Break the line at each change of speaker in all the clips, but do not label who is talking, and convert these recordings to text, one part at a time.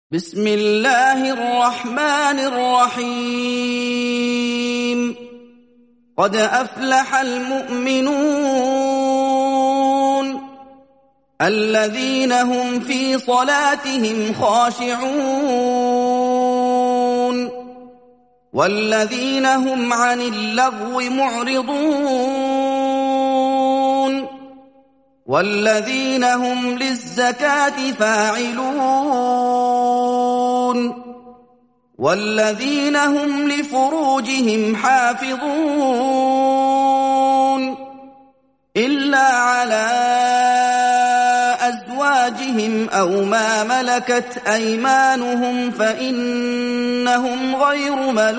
بسم الله الرحمن الرحيم قد أفلح المؤمنون الذين هم في صلاتهم خاشعون والذين هم عن اللغو معرضون والذين هم للزكاة فاعلون والذين هم لفروجهم حافظون إلا على أزواجهم أو ما ملكت أيمانهم فإنهم غير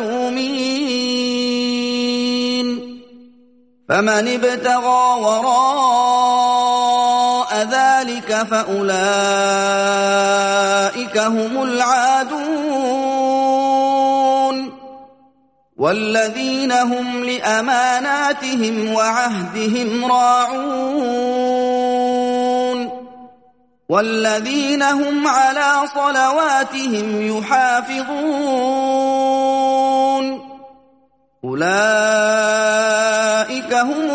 ملومين فمن ابتغى وراء ذلك فأولئك هم العادون والذين هم لأماناتهم وعهدهم راعون والذين هم على صلواتهم يحافظون أولئك هم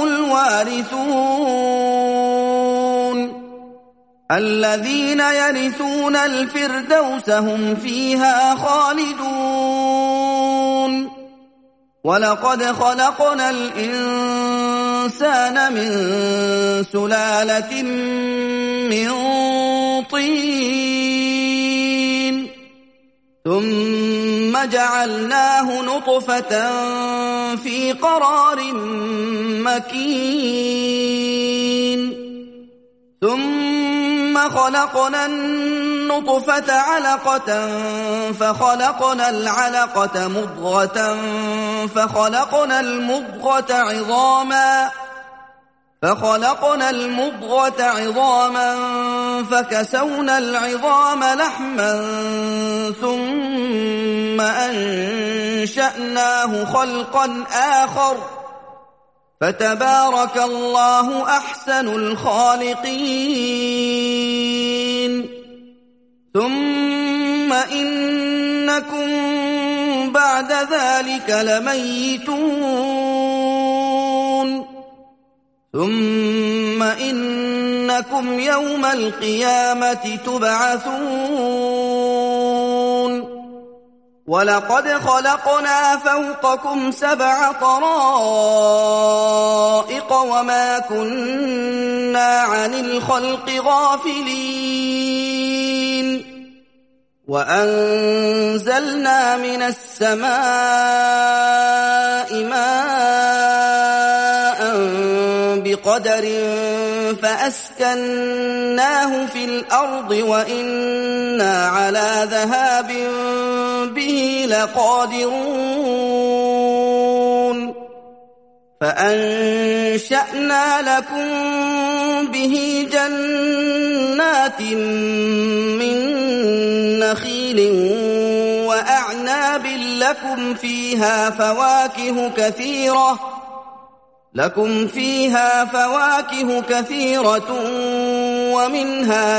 الوارثون الذين يرثون الفردوس هم فيها خالدون ولقد خلقنا الإنسان من سلالة من طين ثم جعلناه نطفة في قرار مكين ثم خلقنا النطفة علقة فخلقنا العلقة مضغة فخلقنا المضغة عظاما فكسونا العظام لحما ثم أنشأناه خلقا آخر فتبارك الله أحسن الخالقين ثم إنكم بعد ذلك لميتون ثم إنكم يوم القيامة تبعثون ولقد خلقنا فوقكم 7 طرائق وما كنا عن الخلق غافلين وأنزلنا من السماء ماء بقدر فأسكناه في الأرض وإنا على ذهاب به لقادرون فأنشأنا لكم به جنات من نخيل وأعناب لكم فيها فواكه كثيرة ومنها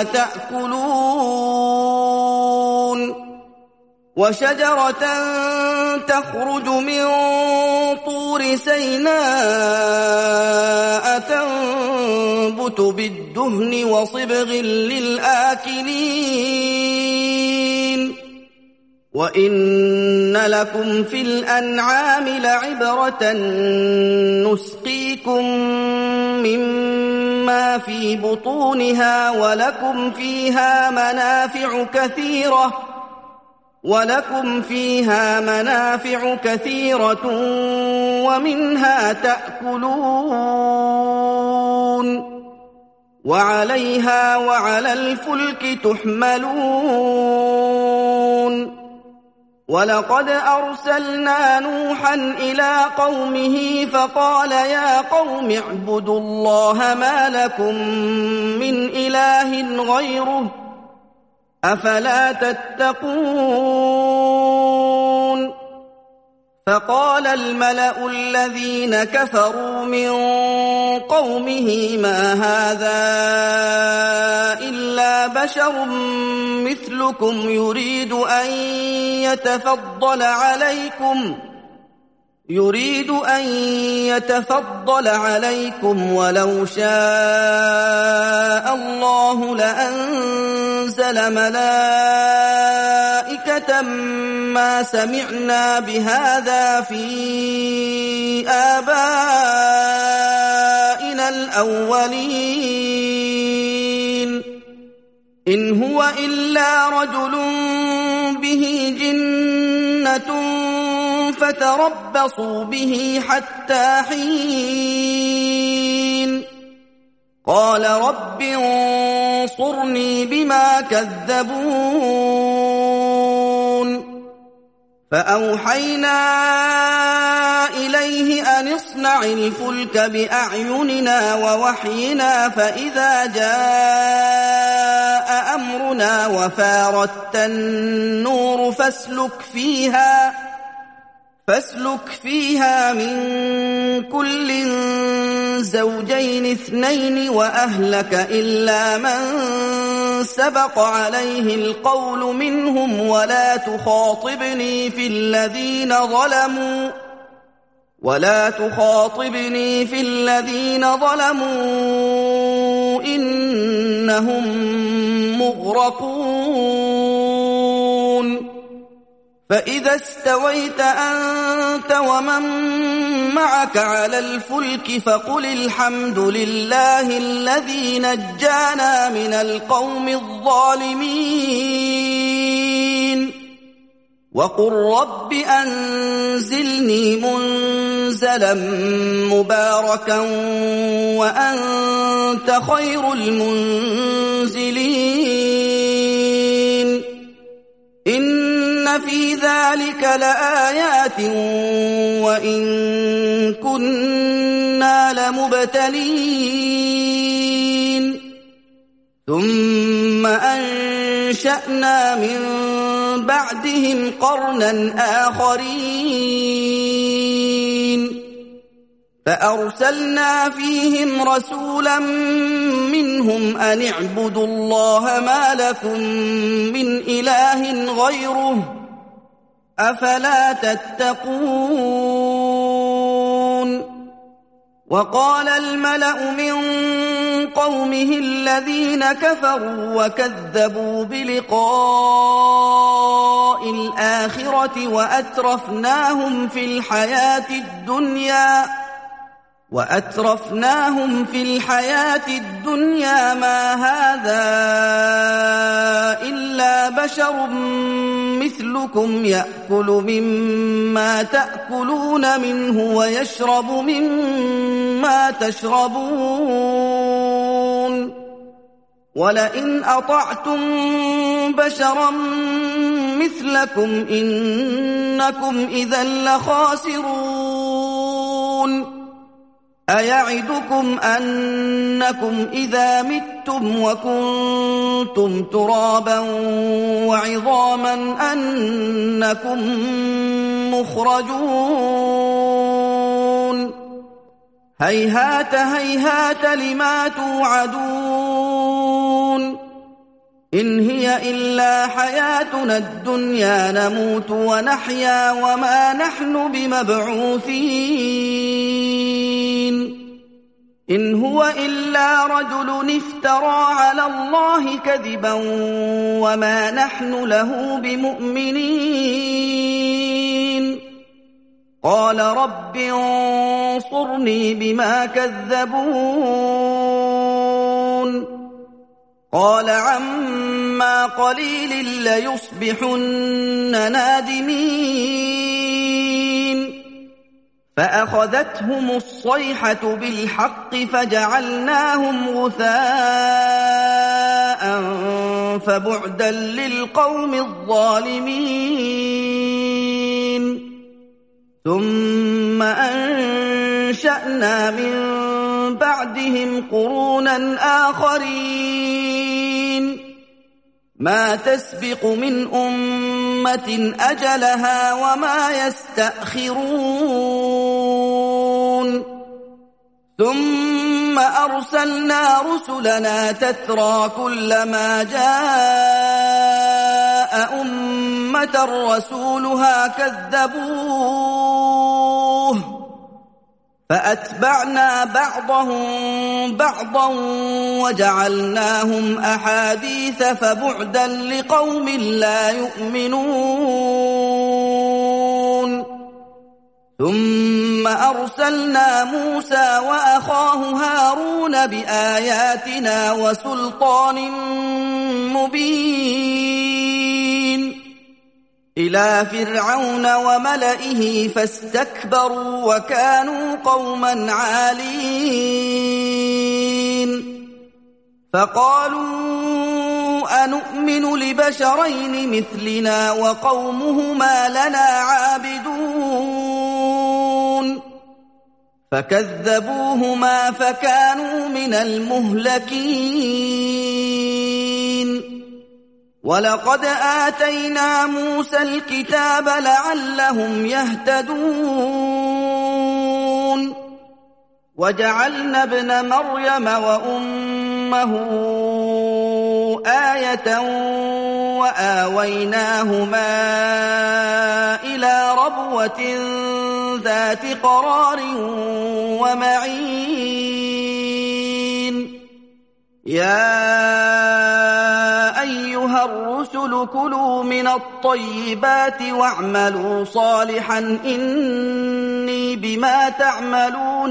تأكلون وشجرة تخرج من طور سيناء تنبت بالدهن وصبغ للآكلين وإن لكم في الأنعام لعبرة نسقيكم مما في بطونها ولكم فيها منافع كثيرة ومنها تأكلون وعليها وعلى الفلك تحملون ولقد أرسلنا نوحا إلى قومه فقال يا قوم اعبدوا الله ما لكم من إله غيره أفلا تتقون فقال الملأ الذين كفروا من قومه ما هذا إلا إلا بشر مثلكم يريد أن يتفضل عليكم ولو شاء الله لأنزل ملائكة ما سمعنا بهذا في آبائنا الأولين إن هو إلا رجل به جنة فتربصوا به حتى حين قال رب انصرني بما كذبون فأوحينا إليه أن اصنع الفلك بأعيننا ووحينا فإذا جاء أمرنا وفاردت النور فاسلك فيها من كل زوجين اثنين وأهلك إلا من سبق عليه القول منهم ولا تخاطبني في الذين ظلموا إنهم مغرقون فإذا استويت أنت ومن معك على الفلك فقل الحمد لله الذي نجانا من القوم الظالمين وقل رب أنزلني منزلا مباركا وأنت خير المنزلين إن في ذلك لآيات وإن كنا لمبتلين ثم أنشأنا من بعدهم قرنا آخرين فأرسلنا فيهم رسولا منهم أن اعبدوا الله ما لكم من إله غيره أفلا تتقون وقال الملأ من قومه الذين كفروا وكذبوا بلقاء الآخرة وأترفناهم في الحياة الدنيا ما هذا إلا بشر مثلكم يأكل مما تأكلون منه ويشرب مما تشربون ولئن أطعتم بشرا مثلكم إنكم إذا لخاسرون أيعدكم أنكم إذا متم وكنتم ترابا وعظاما أنكم مخرجون هيهات هيهات لما توعدون إن هي إلا حياتنا الدنيا نموت ونحيا وما نحن بمبعوثين إن هو إلا رجل افترى على الله كذبا وما نحن له بمؤمنين قال رب انصرني بما كذبون قال عما قليل ليصبحن نادمين فأخذتهم الصيحة بالحق فجعلناهم غثاء فبعدا للقوم الظالمين ثم أنشأنا من بعدهم قرونا آخرين ما تسبق من أمة أجلها وما يستأخرون ثم ثم أرسلنا رسلنا تترى كلما جاء أمة رسولها كذبوه فأتبعنا بعضهم بعضا وجعلناهم أحاديث فبعدا لقوم لا يؤمنون ثم أرسلنا موسى وأخاه هارون بآياتنا وسلطان مبين إلى فرعون وملئه فاستكبروا وكانوا قوما عالين فقالوا أنؤمن لبشرين مثلنا وقومهما لنا عابدون فكذبوهما فكانوا من المهلكين ولقد آتينا موسى الكتاب لعلهم يهتدون وجعلنا ابن مريم وأمه آية وآويناهما إلى ربوة ذات قرار ومعين يا أيها الرسل كلوا من الطيبات واعملوا صالحا إني بما تعملون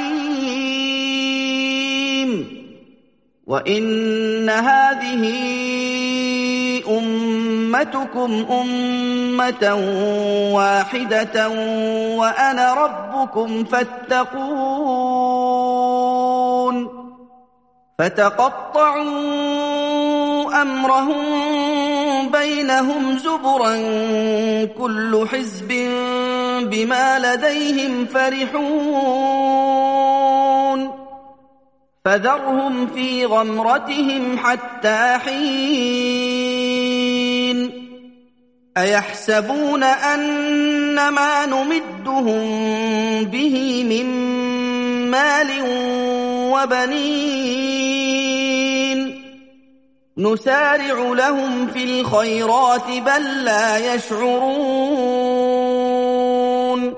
عليم وإن هذه أمتكم أمة واحدة وأنا ربكم فاتقون فتقطعوا أمرهم بينهم زبرا كل حزب بما لديهم فرحون فذرهم في غمرتهم حتى حين أيحسبون أن ما نمدهم به من مال وبنين نسارع لهم في الخيرات بل لا يشعرون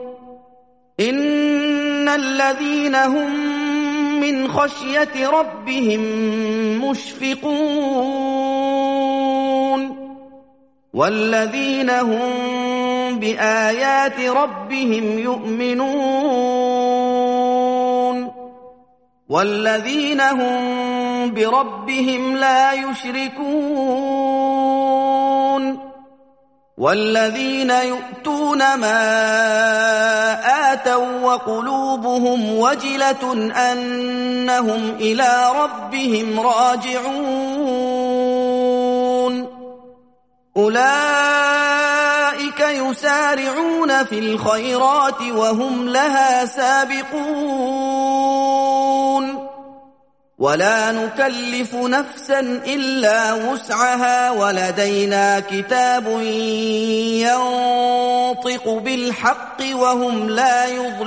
إن الذين هم من خشية ربهم مشفقون والذين هم بآيات ربهم يؤمنون والذين هم بربهم لا يشركون والذين يؤتون ما آتوا وقلوبهم وجلة أنهم إلى ربهم راجعون أولئك يسارعون في الخيرات وهم لها سابقون ولا نكلف نفسا إلا وسعها ولدينا كتاب ينطق بالحق وهم لا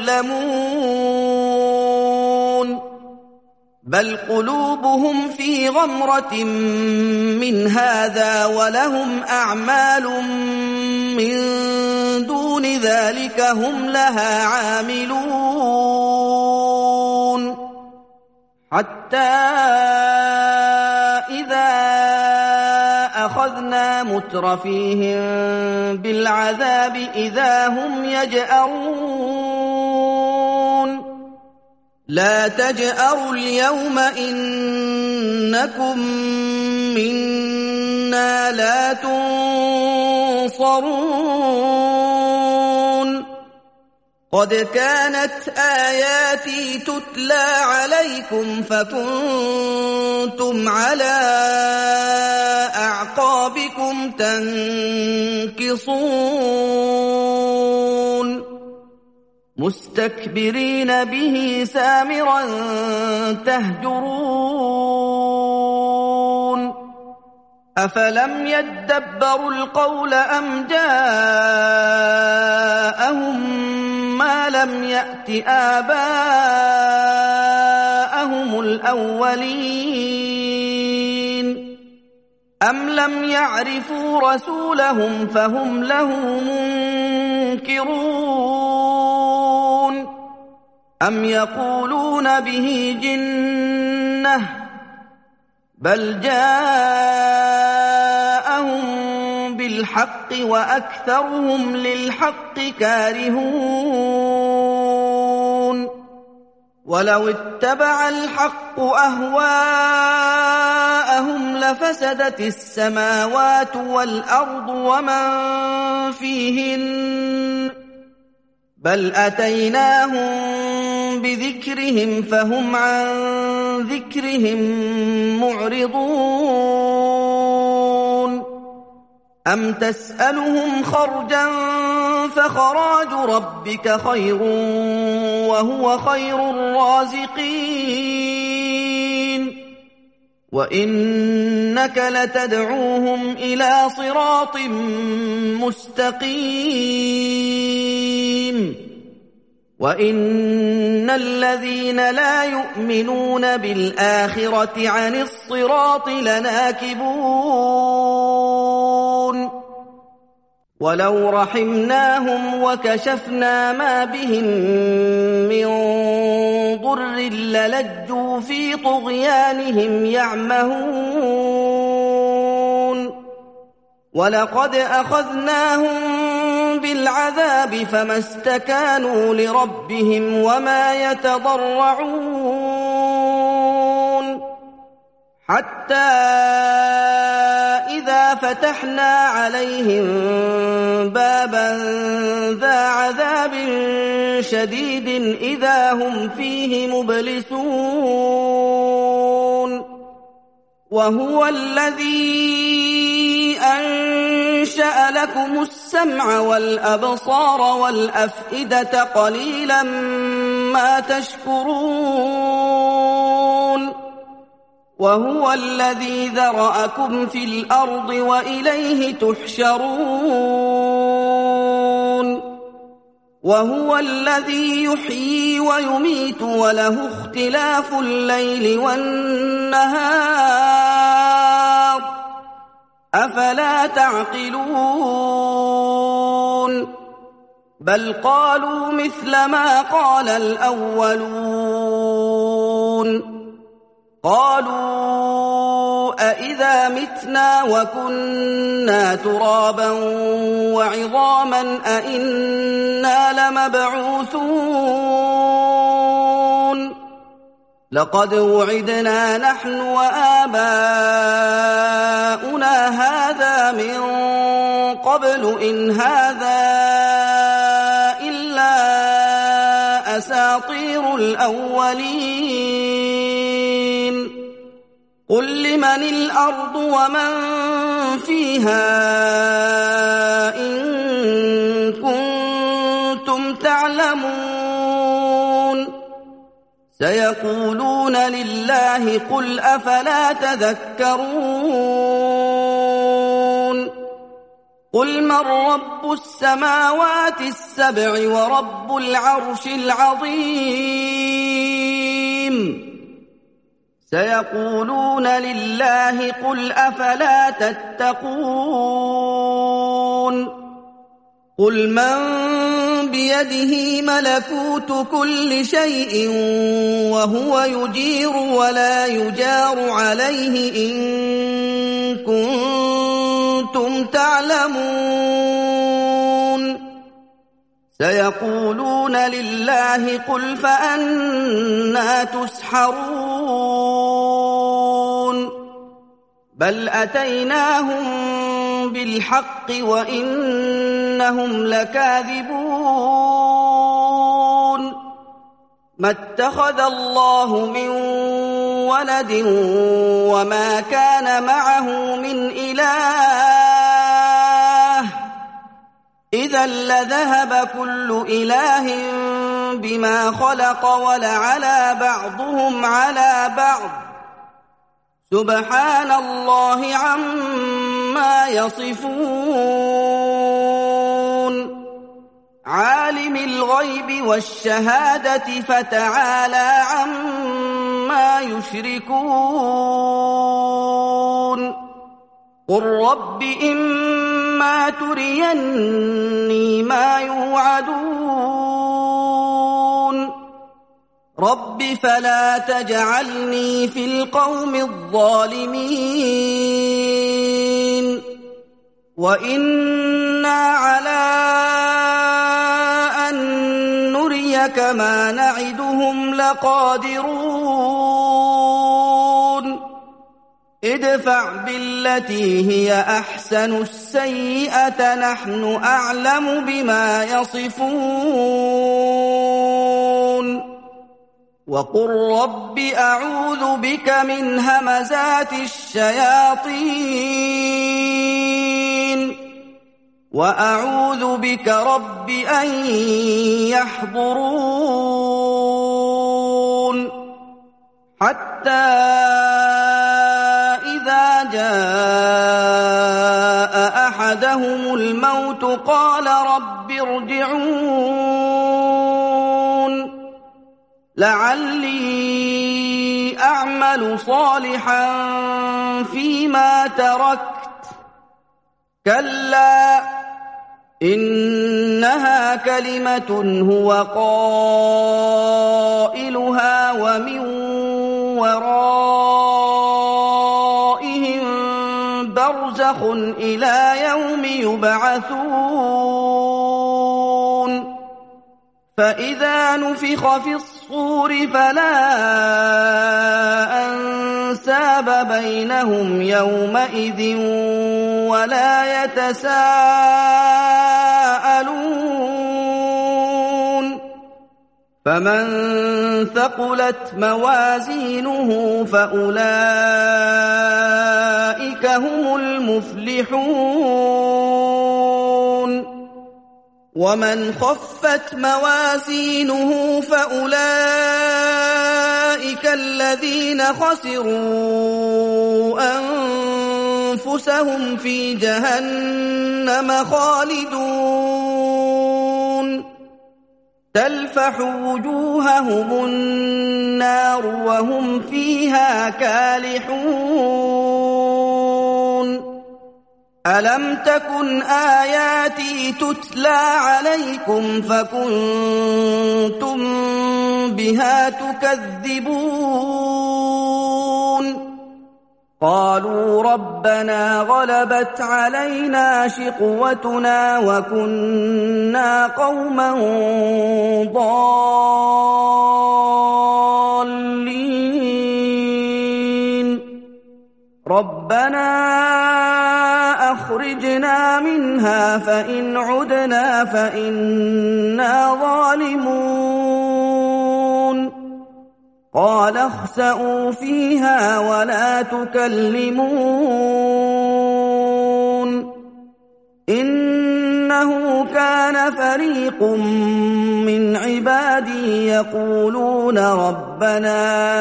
يظلمون بل قلوبهم في غمرة من هذا ولهم أعمال من دون ذلك هم لها عاملون حتى إذا أخذنا مترفيهم بالعذاب إذا هم يجأرون لا تجأروا اليوم إنكم منا لا تنصرون قد كانت آياتي تتلى عليكم فكنتم على أعقابكم تنكصون مستكبرين به سامرا تهجرون أفلم يدبروا القول أم جاءهم ما لم يأت آباءهم الأولين أم لم يعرفوا رسولهم فهم له منكرون أم يقولون به جنة بل جاءهم بالحق وأكثرهم للحق كارهون ولو اتبع الحق أهواءهم لفسدت السماوات والأرض ومن فيهن بل أتيناهم بذكرهم فهم عن ذكرهم معرضون أم تسألهم خرجا فخراج ربك خير وهو خير الرازقين وإنك لتدعوهم إلى صراط مستقيم وإن الذين لا يؤمنون بالآخرة عن الصراط لناكبون ولو رحمناهم وكشفنا ما بهم من ضر للجوا في طغيانهم يعمهون ولقد أخذناهم بالعذاب فما استكانوا لربهم وما يتضرعون حتى إذا فتحنا عليهم بابا ذا عذاب شديد إذا هم فيه مبلسون وهو الذي أنشأ لكم السمع والأبصار والأفئدة قليلا ما تشكرون وهو الذي ذرأكم في الأرض وإليه تحشرون وهو الذي يحيي ويميت وله اختلاف الليل والنهار أفلا تعقلون بل قالوا مثل ما قال الأولون قالوا أإذا متنا وكنا ترابا وعظاما أإنا لمبعوثون لقد وعدنا نحن وآباؤنا هذا من قبل إن هذا إلا أساطير الأولين قل لمن الأرض ومن فيها إن كنتم تعلمون سيقولون لله قل أفلا تذكرون قل من رب السماوات السبع ورب العرش العظيم سيقولون لله قل أفلا تتقون قل من بيده ملكوت كل شيء وهو يجير ولا يجار عليه إن كنتم تعلمون سيقولون لله قل فأنى تسحرون بل أتيناهم بالحق وإنهم لكاذبون ما اتخذ الله من ولد وما كان معه من إله إذا لذهب كل إله بما خلق ولعلى بعضهم على بعض سبحان الله عما يصفون عالم الغيب والشهادة فتعالى عما ما يشركون قل رب إما تريني ما يوعدون رب فلا تجعلني في القوم الظالمين وإنا على أن نريك ما نعدهم لقادرون ادفع بالتي هي أحسن السيئة نحن أعلم بما يصفون وقل رب أعوذ بك من همزات الشياطين وأعوذ بك رب أن يحضرون حتى إذا جاء أحدهم الموت قال رب ارجعون لعلي أعمل صالحا فيما تركت كلا إنها كلمة هو قائلها ومن ورائهم برزخ إلى يوم يبعثون فإذا نفخ في الصور فلا أنساب بينهم يومئذ ولا يتساءلون فمن ثقلت موازينه فأولئك هم المفلحون ومن خفت موازينه فأولئك الذين خسروا أنفسهم في جهنم خالدون تلفح وجوههم النار وهم فيها كالحون ألم تكن آياتي تتلى عليكم فكنتم بها تكذبون قالوا ربنا غلبت علينا شقوتنا وكنا قوما ضالين ربنا أخرجنا منها فإن عدنا فإنا ظالمون قال اخسئوا فيها ولا تكلمون إنه كان فريق من عبادي يقولون ربنا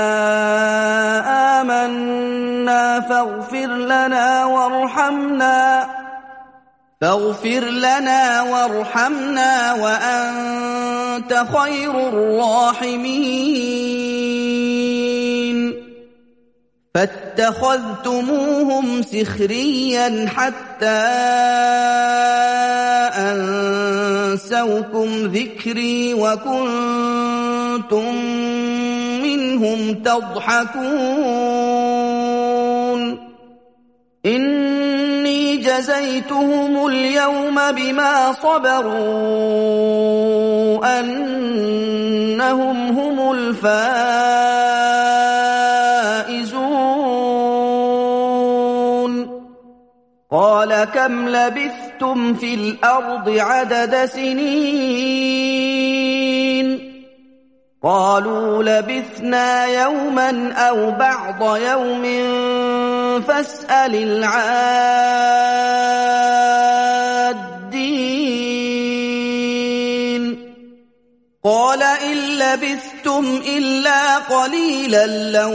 آمنا فاغفر لنا وارحمنا وأنت خير الراحمين فاتخذتموهم سخريا حتى أنسوكم ذكري وكنتم منهم تضحكون إني جزيتهم اليوم بما صبروا أنهم هم الفائزون قال كم لبثتم في الأرض عدد سنين قالوا لبثنا يوما أو بعض يوم فاسأل العادين قال إن لبثتم إلا قليلا لو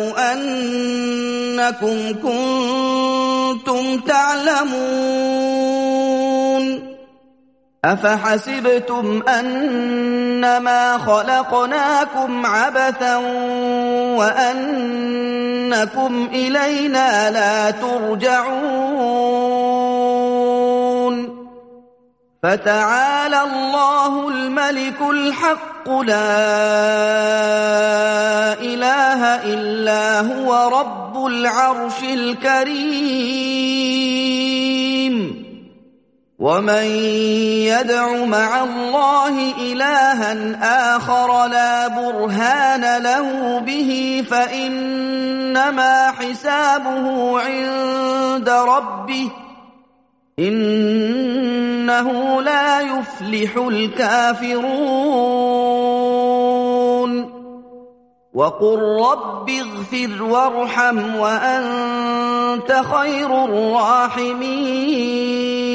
أنكم كنتم تعلمون أفحسبتم أنما خلقناكم عبثا وأنكم إلينا لا ترجعون فتعالى الله الملك الحق لا إله إلا هو رب العرش الكريم ومن يدع مع الله إلها آخر لا برهان له به فإنما حسابه عند ربه إنه لا يفلح الكافرون وقل رب اغفر وارحم وأنت خير الراحمين